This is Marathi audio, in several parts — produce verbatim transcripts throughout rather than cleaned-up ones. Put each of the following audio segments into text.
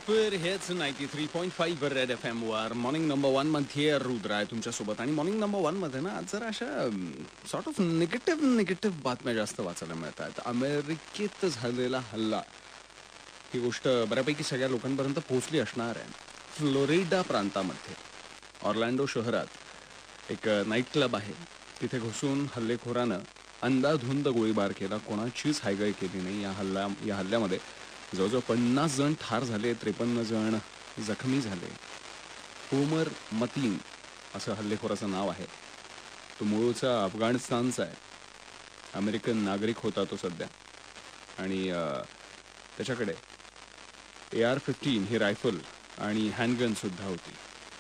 फिर हेच ninety three point five red F M वर मॉर्निंग नंबर वन मध्ये रुद्र आहे तुमच्यासोबत. आणि मॉर्निंग नंबर वन मध्ये ना आज जरा अशा सॉर्ट ऑफ निगेटिव्ह निगेटिव्ह बातम्या जास्त वाचायला मिळतात. अमेरिकेत झालेला हल्ला ही गोष्ट बऱ्यापैकी सगळ्या लोकांपर्यंत पोहोचली असणार आहे. फ्लोरिडा प्रांतामध्ये ऑर्लँडो शहरात एक नाईट क्लब आहे, तिथे घुसून हल्लेखोरानं अंदाधुंद गोळीबार केला. कोणाचीच हायगय केली नाही. या हल्ला या हल्ल्यामध्ये जवळजवळ पन्नास जण ठार झाले, त्रेपन्न जण जखमी झाले. होमर मतीन असं हल्लेखोराचं नाव आहे. तो मूळचा अफगाणिस्तानचा आहे. अमेरिकन नागरिक होता तो सध्या. आणि त्याच्याकडे ए आर फिफ्टीन ही रायफल आणि हँडगन सुद्धा होती.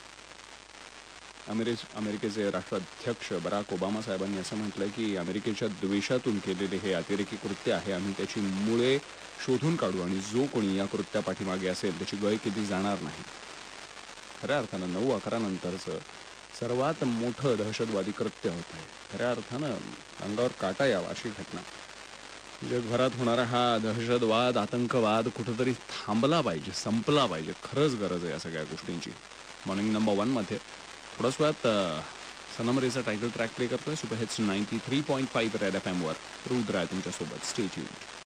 अमेरि अमेरिकेचे राष्ट्राध्यक्ष बराक ओबामा साहेबांनी असं म्हटलंय की अमेरिकेच्या द्वेषातून केलेले हे अतिरेकी कृत्य आहे. आम्ही त्याची मुळे शोधून काढू आणि जो कोणी या कृत्या पाठीमागे असेल त्याची गय केली जाणार नाही. खऱ्या अर्थानं नऊ अकरा नंतरचं सर्वात मोठं दहशतवादी कृत्य होत आहे. खऱ्या अर्थानं अंगावर काटा यावा अशी घटना. जगभरात होणारा हा दहशतवाद, आतंकवाद कुठंतरी थांबला पाहिजे, संपला पाहिजे. खरंच गरज आहे या सगळ्या गोष्टींची. मॉर्निंग नंबर वन मध्ये थोड्याच वेळात सनमरेचा टायटल ट्रॅक प्ले करतोय. Super hits ninety three point five red F M वर रुद्र आहे तुमच्यासोबत. Stay tuned.